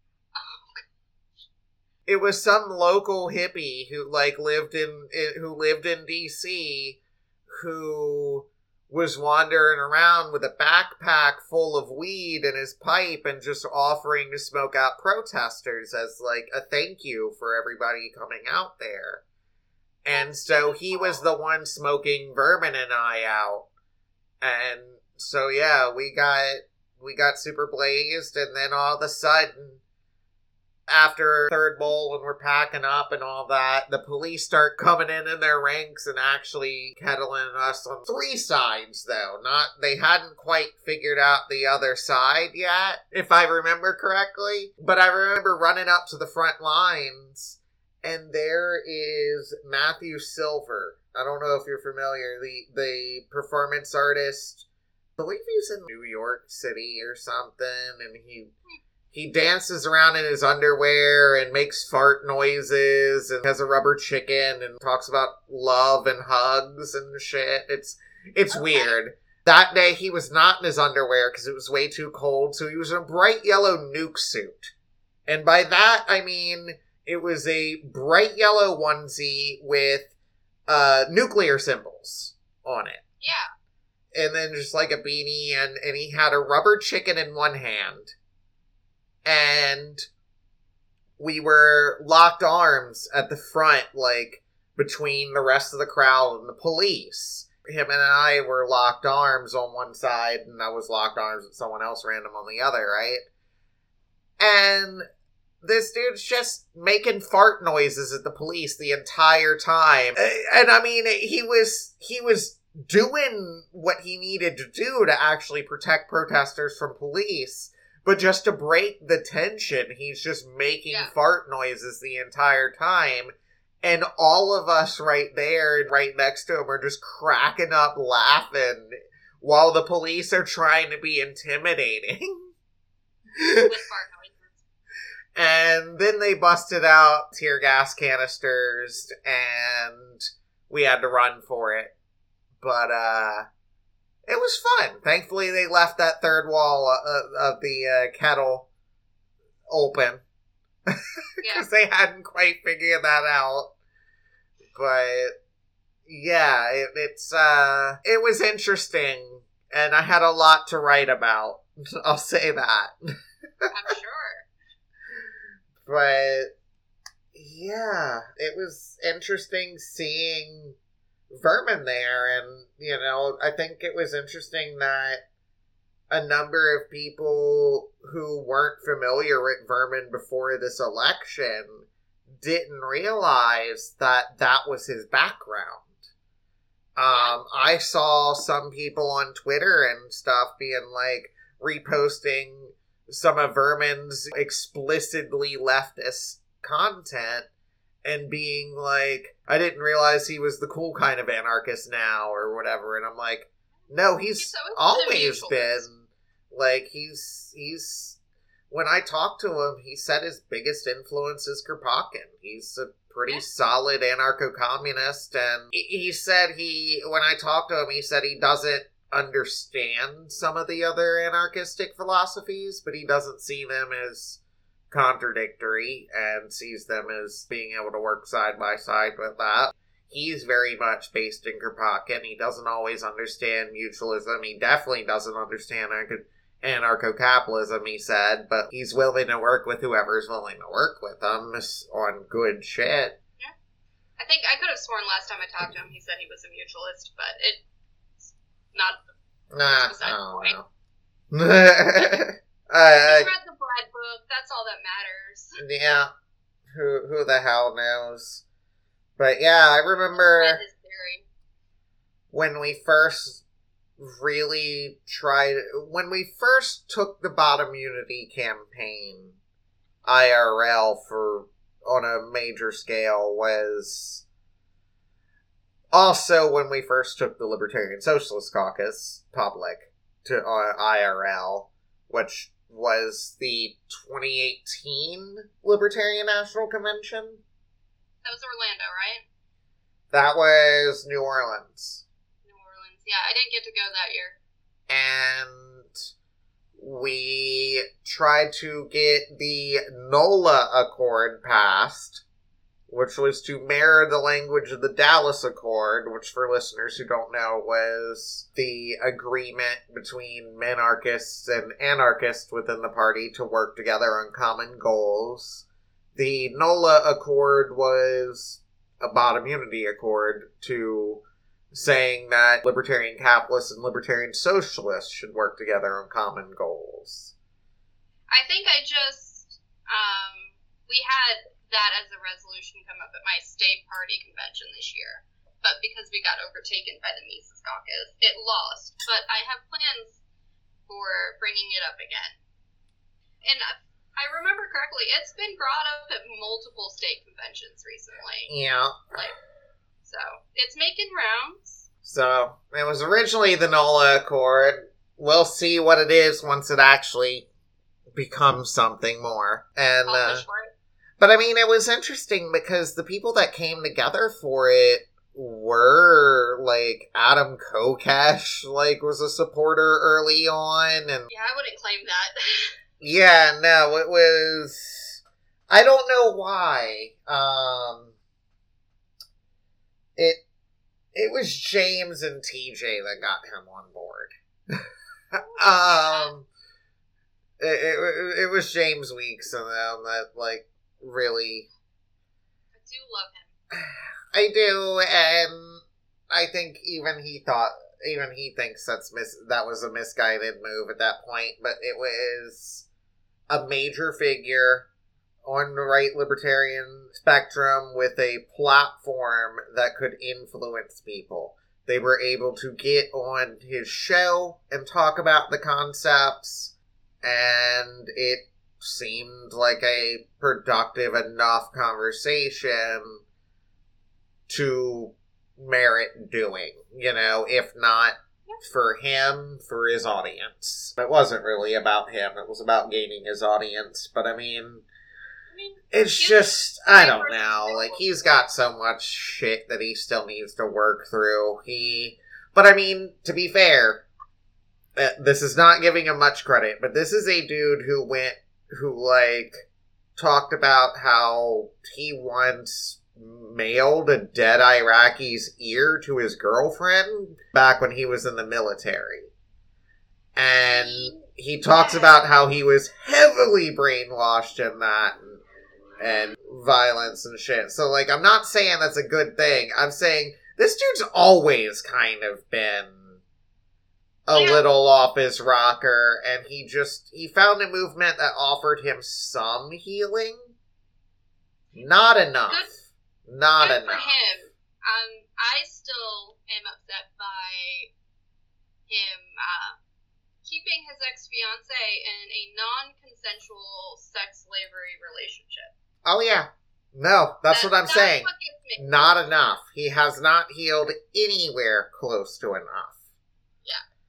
It was some local hippie who, like, lived in, who lived in D C, who was wandering around with a backpack full of weed in his pipe and just offering to smoke out protesters as, like, a thank you for everybody coming out there. And so he was the one smoking Vermin and I out. And so, yeah, we got, we got super blazed, and then all of a sudden, after third bowl and we're packing up and all that, the police start coming in in their ranks and actually kettling us on three sides, though. Not, they hadn't quite figured out the other side yet, if I remember correctly. But I remember running up to the front lines, and there is Matthew Silver. I don't know if you're familiar, the, the performance artist. I believe he's in New York City or something, and he... He dances around in his underwear and makes fart noises and has a rubber chicken and talks about love and hugs and shit. It's it's okay. Weird. That day he was not in his underwear because it was way too cold, so he was in a bright yellow nuke suit. And by that, I mean it was a bright yellow onesie with uh, nuclear symbols on it. Yeah. And then just like a beanie, and, and he had a rubber chicken in one hand. And we were locked arms at the front, like, between the rest of the crowd and the police. Him and I were locked arms on one side, and I was locked arms with someone else random on the other, right? And this dude's just making fart noises at the police the entire time. And I mean, he was, he was doing what he needed to do to actually protect protesters from police. But just to break the tension, he's just making yeah. fart noises the entire time. And all of us right there, right next to him, are just cracking up laughing while the police are trying to be intimidating. With fart noises. And then they busted out tear gas canisters, and we had to run for it. But, uh... it was fun. Thankfully, they left that third wall uh, of the uh, kettle open. Because yeah. they hadn't quite figured that out. But, yeah, it, it's, uh, it was interesting. And I had a lot to write about. I'll say that. I'm sure. But, yeah, it was interesting seeing Vermin there, and, you know, I think it was interesting that a number of people who weren't familiar with Vermin before this election didn't realize that that was his background. Um, I saw some people on Twitter and stuff being like, reposting some of Vermin's explicitly leftist content, and being like, I didn't realize he was the cool kind of anarchist now, or whatever. And I'm like, no, he's, he's always been, like, he's, he's when I talked to him, he said his biggest influence is Kropotkin. He's a pretty Yeah. solid anarcho-communist, and he, he said he, when I talked to him, he said he doesn't understand some of the other anarchistic philosophies, but he doesn't see them as contradictory and sees them as being able to work side by side with that. He's very much based in Kropotkin. He doesn't always understand mutualism. He definitely doesn't understand anarcho-capitalism, he said, but he's willing to work with whoever's willing to work with him on good shit. Yeah. I think I could have sworn last time I talked to him he said he was a mutualist, but it's not Nah, beside the I point. don't know. uh, He's read the Bread book, that's all that matters. yeah, who, who the hell knows? But yeah, I remember Read his theory. when we first really tried, when we first took the Bottom Unity campaign I R L for, on a major scale, was also when we first took the Libertarian Socialist Caucus public to uh, I R L, which was the twenty eighteen Libertarian National Convention. That was Orlando, right? That was New Orleans. Yeah, I didn't get to go that year. And we tried to get the NOLA Accord passed, which was to mirror the language of the Dallas Accord, which, for listeners who don't know, was the agreement between minarchists and anarchists within the party to work together on common goals. The NOLA Accord was a Bottom Unity Accord to saying that libertarian capitalists and libertarian socialists should work together on common goals. I think I just, um, we had that as a resolution come up at my state party convention this year. But because we got overtaken by the Mises Caucus, it lost. But I have plans for bringing it up again. And I remember correctly, it's been brought up at multiple state conventions recently. Yeah. Like, so, it's making rounds. So, it was originally the NOLA Accord. We'll see what it is once it actually becomes something more. And, I'll uh, push for it. but I mean, it was interesting because the people that came together for it were, like, Adam Kokesh, like, was a supporter early on, and... Yeah, I wouldn't claim that. Yeah, no, it was... I don't know why. Um... It it was James and T J that got him on board. um, it, it, it was James Weeks and them that, like, really... I do love him. I do, and I think even he thought, even he thinks that's mis- that was a misguided move at that point, but it was a major figure on the right libertarian spectrum with a platform that could influence people. They were able to get on his show and talk about the concepts, and it seemed like a productive enough conversation to merit doing, you know, if not for him, for his audience. It wasn't really about him, it was about gaining his audience, but I mean... I mean, It's just, I don't know, like, he's got so much shit that he still needs to work through. He, but I mean, to be fair, uh, this is not giving him much credit, but this is a dude who went, who, like, talked about how he once mailed a dead Iraqi's ear to his girlfriend back when he was in the military. And he talks about how he was heavily brainwashed in that, and and violence and shit. So, like, I'm not saying that's a good thing. I'm saying this dude's always kind of been a Yeah. little off his rocker, and he just, he found a movement that offered him some healing. Not enough. Good- Not Good enough. for him. Um, I still am upset by him uh, keeping his ex-fiancée in a non-consensual sex slavery relationship. Oh, yeah. No, that's That- what I'm that's saying. what gets me. Not enough. He has not healed anywhere close to enough. Yeah.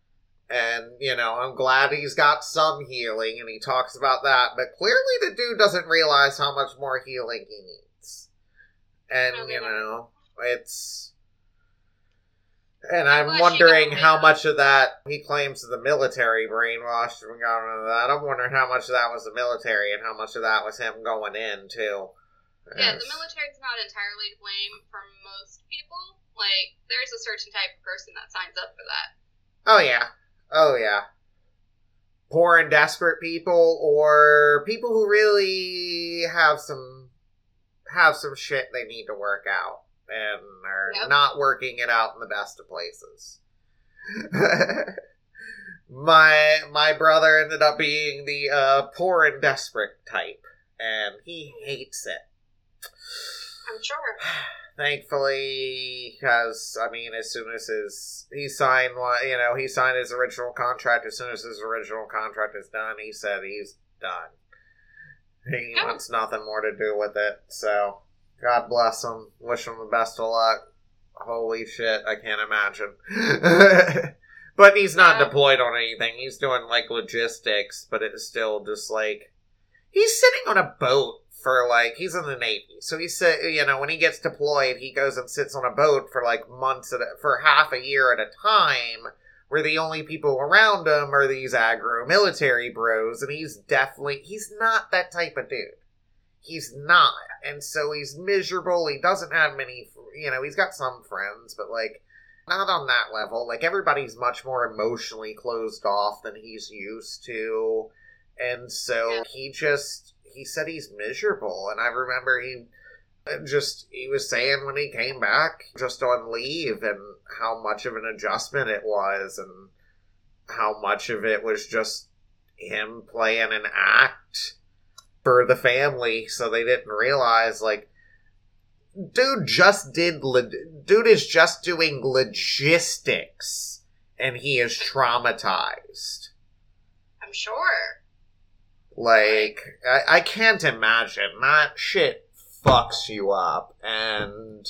And, you know, I'm glad he's got some healing, and he talks about that, but clearly the dude doesn't realize how much more healing he needs. And, you know, it's... And I'm Well, wondering she how knows. much of that, he claims the military brainwashed him and got into that. I'm wondering how much of that was the military and how much of that was him going in, too. Yeah, Yes. the military's not entirely to blame for most people. Like, there's a certain type of person that signs up for that. Oh, yeah. Oh, yeah. Poor and desperate people, or people who really have some have some shit they need to work out and are Yep. not working it out in the best of places. my my brother ended up being the uh, poor and desperate type, and he hates it. I'm sure. Thankfully, because, I mean, as soon as his, he signed one, you know, he signed his original contract, as soon as his original contract is done, he said he's done. He Yeah. wants nothing more to do with it, so, God bless him, wish him the best of luck. Holy shit, I can't imagine. But he's not Yeah. deployed on anything, he's doing, like, logistics, but it's still just, like, he's sitting on a boat for, like, he's in the Navy. So he's, you know, when he gets deployed, he goes and sits on a boat for, like, months, at a, for half a year at a time, where the only people around him are these aggro military bros, and he's definitely, he's not that type of dude. He's not. And so he's miserable, he doesn't have many, you know, he's got some friends, but, like, not on that level. Like, everybody's much more emotionally closed off than he's used to. And so Yeah. he just, he said he's miserable. And I remember he just, he was saying when he came back, just on leave, and how much of an adjustment it was, and how much of it was just him playing an act for the family, so they didn't realize, like, dude just did, lo- dude is just doing logistics, and he is traumatized. I'm sure. Like, I, I can't imagine. That shit fucks you up. And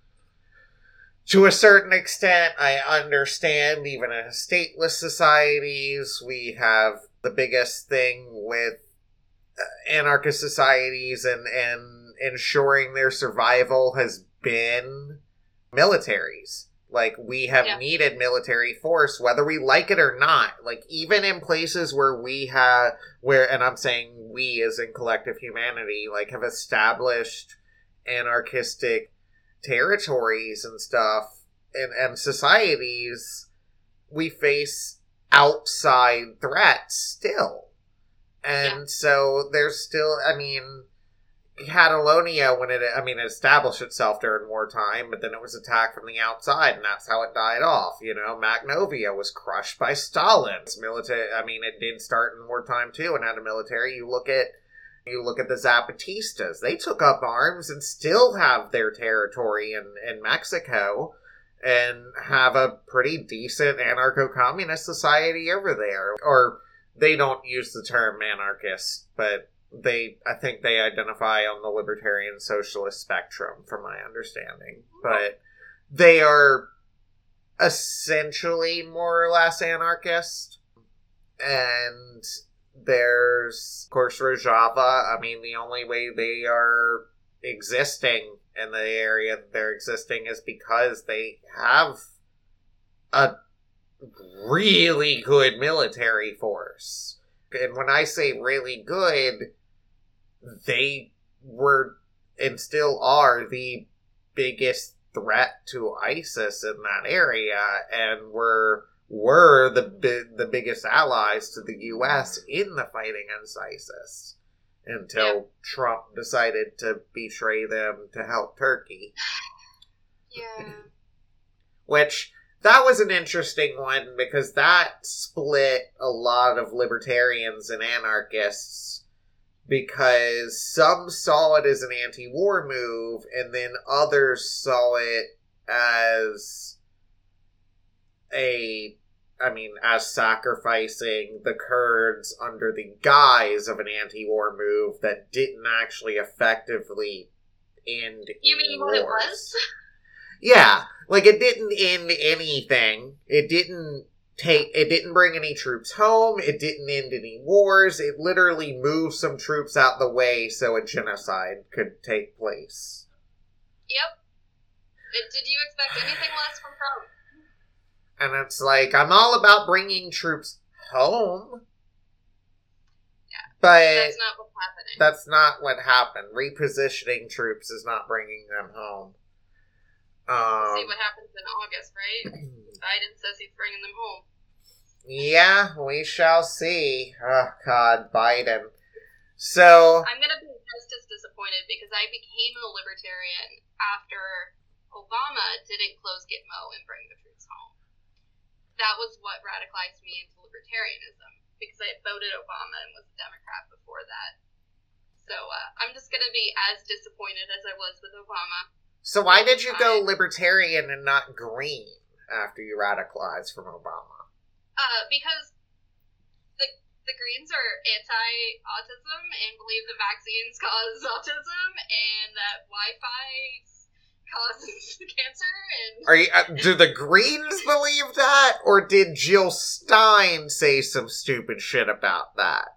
to a certain extent, I understand, even in stateless societies, we have the biggest thing with anarchist societies and, and ensuring their survival has been militaries. Like, we have Yeah. needed military force, whether we like it or not. Like, even in places where we have, where, and I'm saying we as in collective humanity, like, have established anarchistic territories and stuff, and, and societies, we face outside threats still. And Yeah. so there's still, I mean, Catalonia, when it, I mean, it established itself during wartime, but then it was attacked from the outside, and that's how it died off. You know, Magnovia was crushed by Stalin's military. I mean, it did start in wartime too, and had a military. You look at, you look at the Zapatistas; they took up arms and still have their territory in in Mexico, and have a pretty decent anarcho-communist society over there. Or they don't use the term anarchist, but they, I think they identify on the libertarian socialist spectrum, from my understanding. But they are essentially more or less anarchist. And there's, of course, Rojava. I mean, the only way they are existing in the area that they're existing is because they have a really good military force. And when I say really good, they were and still are the biggest threat to ISIS in that area, and were were the bi- the biggest allies to the U S in the fight against ISIS until Yeah. Trump decided to betray them to help Turkey. Yeah. Which, that was an interesting one, because that split a lot of libertarians and anarchists, because some saw it as an anti-war move, and then others saw it as a, I mean, as sacrificing the Kurds under the guise of an anti-war move that didn't actually effectively end You any mean what it wars. was? Yeah, like, it didn't end anything. It didn't take, it didn't bring any troops home, it didn't end any wars, it literally moved some troops out the way so a genocide could take place. Yep. It, did you expect anything less from Trump? And it's like, I'm all about bringing troops home. Yeah. But that's not what's happening. That's not what happened. Repositioning troops is not bringing them home. Um, See what happens in August, right? Biden says he's bringing them home. Yeah, we shall see. Oh, God, Biden. So... I'm going to be just as disappointed because I became a libertarian after Obama didn't close Gitmo and bring the troops home. That was what radicalized me into libertarianism because I voted Obama and was a Democrat before that. So uh, I'm just going to be as disappointed as I was with Obama. So why did you go libertarian and not green after you radicalized from Obama? Uh, because the the Greens are anti-autism and believe that vaccines cause autism and that Wi-Fi causes cancer. And are you? Uh, do the Greens believe that, or did Jill Stein say some stupid shit about that?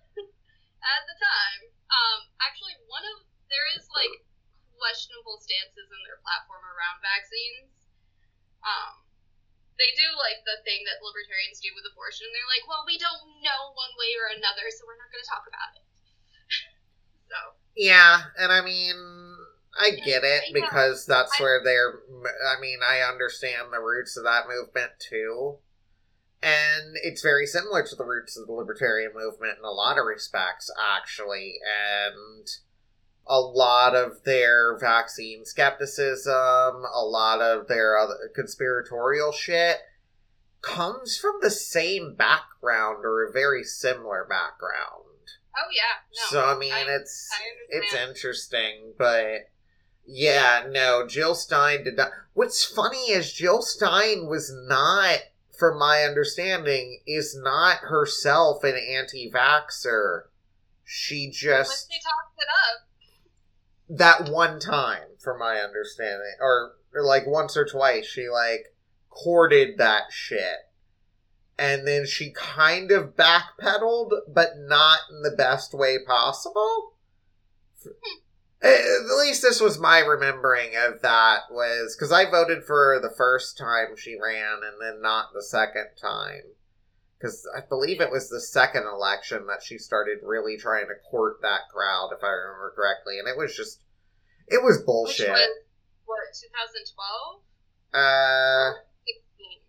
At the time, um, actually, one of there is like. questionable stances in their platform around vaccines. Um, they do like the thing that libertarians do with abortion. They're like, well, we don't know one way or another, so we're not going to talk about it. So. Yeah, and I mean, I get it, because that's where they're, I mean, I understand the roots of that movement, too. And it's very similar to the roots of the libertarian movement in a lot of respects, actually, and... a lot of their vaccine skepticism, a lot of their other conspiratorial shit comes from the same background or a very similar background. Oh yeah, no. So I mean, I, it's I it's interesting, but yeah, no, Jill Stein did not. What's funny is Jill Stein was not, from my understanding, is not herself an anti-vaxxer. She just Once they talked it up. That one time, from my understanding, or, or like once or twice, she like courted that shit. And then she kind of backpedaled, but not in the best way possible. At least this was my remembering of that, was because I voted for her the first time she ran and then not the second time. Because I believe it was the second election that she started really trying to court that crowd, if I remember correctly. And it was just, it was bullshit. Which was, what, twenty twelve? Uh, sixteen.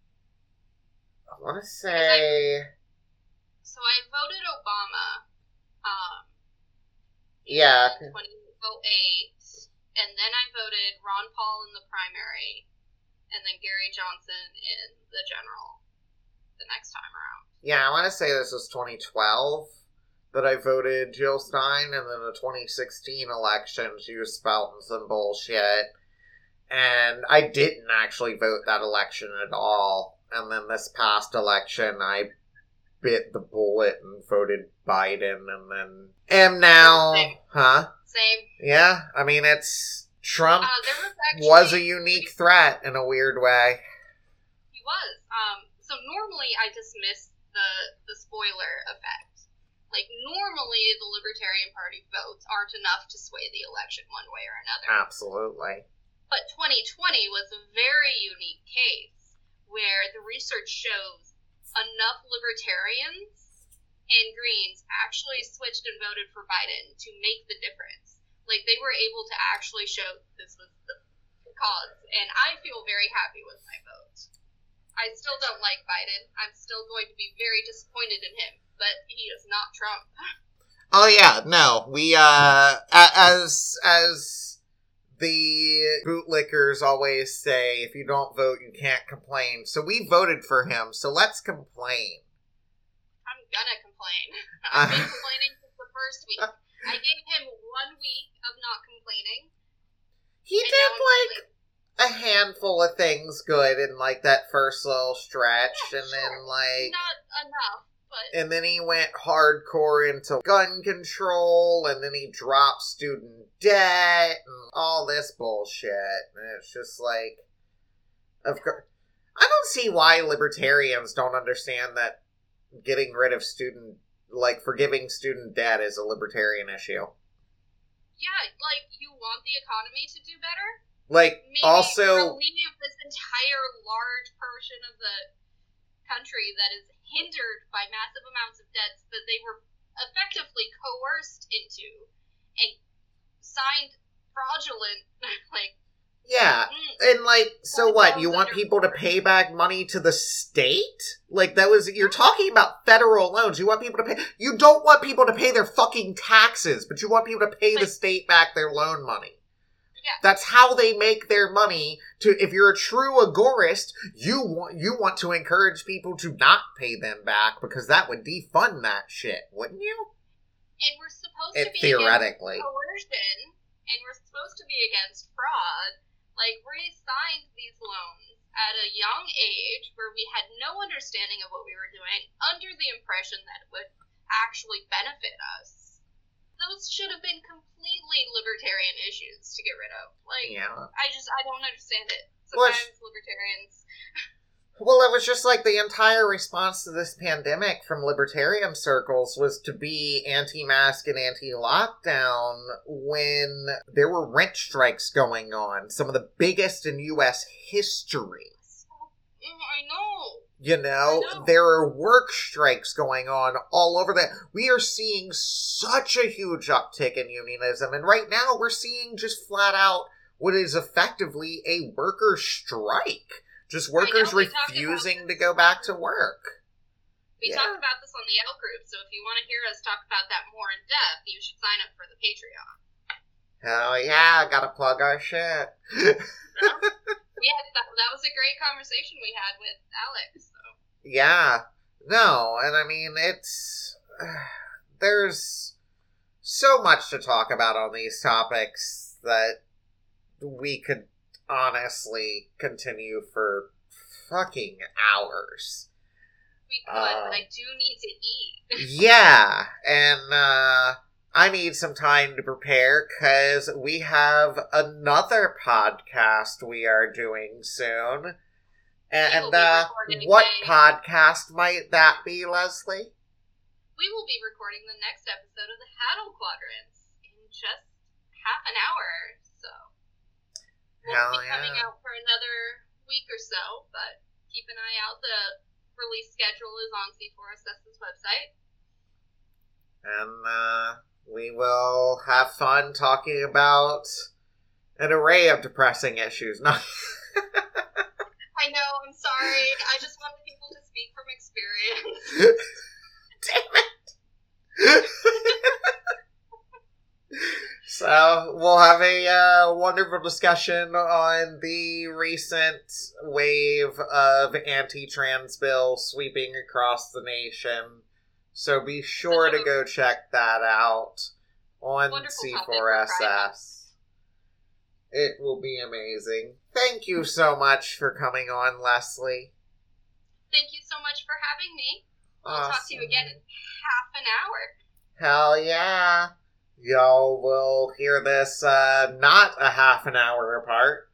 I want to say... I, so I voted Obama, um, yeah. in twenty oh eight, and then I voted Ron Paul in the primary, and then Gary Johnson in the general. The next time around. Yeah, I want to say this was twenty twelve that I voted Jill Stein, and then the twenty sixteen election, she was spouting some bullshit. And I didn't actually vote that election at all. And then this past election, I bit the bullet and voted Biden, and then am now, Same. huh? Same. Yeah, I mean, it's, Trump Uh, there was, actually, was a unique threat in a weird way. He was. Um, so normally I dismiss the, the spoiler effect. Like, normally the Libertarian Party votes aren't enough to sway the election one way or another. Absolutely. But twenty twenty was a very unique case where the research shows enough libertarians and Greens actually switched and voted for Biden to make the difference. Like, they were able to actually show this was the cause. And I feel very happy with my vote. I still don't like Biden. I'm still going to be very disappointed in him, but he is not Trump. Oh yeah, no, we uh, as as the bootlickers always say, if you don't vote, you can't complain. So we voted for him. So let's complain. I'm gonna complain. I've been complaining since the first week. I gave him one week of not complaining. He did like a handful of things good in like that first little stretch, yeah, and sure. then like not enough, but and then he went hardcore into gun control, and then he dropped student debt and all this bullshit. And it's just like, of course, I don't see why libertarians don't understand that getting rid of student, like, forgiving student debt is a libertarian issue. Yeah, like, you want the economy to do better? Like, Maybe also... relieve this entire large portion of the country that is hindered by massive amounts of debts that they were effectively coerced into and signed fraudulent, like... Yeah, mm, and like, so what, you want people to pay back money to the state? Like, that was, you're talking about federal loans, you want people to pay, you don't want people to pay their fucking taxes, but you want people to pay the state back their loan money. Yeah. That's how they make their money. To, if you're a true agorist, you want, you want to encourage people to not pay them back, because that would defund that shit, wouldn't you? And we're supposed it, to be theoretically. against coercion, and we're supposed to be against fraud. Like, we signed these loans at a young age where we had no understanding of what we were doing, under the impression that it would actually benefit us. Those should have been completely libertarian issues to get rid of. Like, yeah. I just, I don't understand it. Sometimes well, libertarians... Well, it was just like the entire response to this pandemic from libertarian circles was to be anti-mask and anti-lockdown when there were rent strikes going on, some of the biggest in U S history. I know. You know, I know. There are work strikes going on all over the... We are seeing such a huge uptick in unionism, and right now we're seeing just flat out what is effectively a worker strike. Just workers refusing to go back to work. We yeah. talked about this on the L group, so if you want to hear us talk about that more in depth, you should sign up for the Patreon. Hell yeah, gotta plug our shit. so, yeah, that, that was a great conversation we had with Alex. So. Yeah. No, and I mean, it's... Uh, there's so much to talk about on these topics that we could honestly continue for fucking hours. We could, uh, but I do need to eat. Yeah, and uh, I need some time to prepare because we have another podcast we are doing soon. And uh, what a... podcast might that be, Leslie? We will be recording the next episode of the Haddle Quadrants in just half an hour. We'll Hell be coming yeah. out for another week or so, but keep an eye out. The release schedule is on C four S S's website. And uh, we will have fun talking about an array of depressing issues. No. I know, I'm sorry. I just wanted people to speak from experience. Damn it! So, we'll have a uh, wonderful discussion on the recent wave of anti-trans bills sweeping across the nation. So be sure to go check that out on C four S S. It will be amazing. Thank you so much for coming on, Leslie. Thank you so much for having me. We'll awesome. talk to you again in half an hour. Hell yeah. Y'all will hear this uh, not a half an hour apart.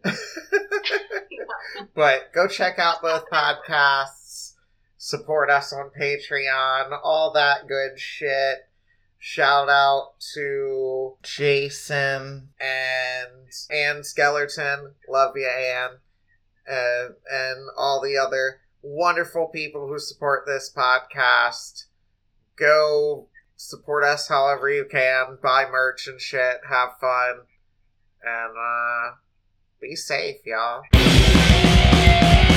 But go check out both podcasts. Support us on Patreon. All that good shit. Shout out to Jason and Ann Skellerton. Love you, Ann. Uh, and all the other wonderful people who support this podcast. Go support us however you can. Buy merch and shit. Have fun. And, uh, be safe, y'all.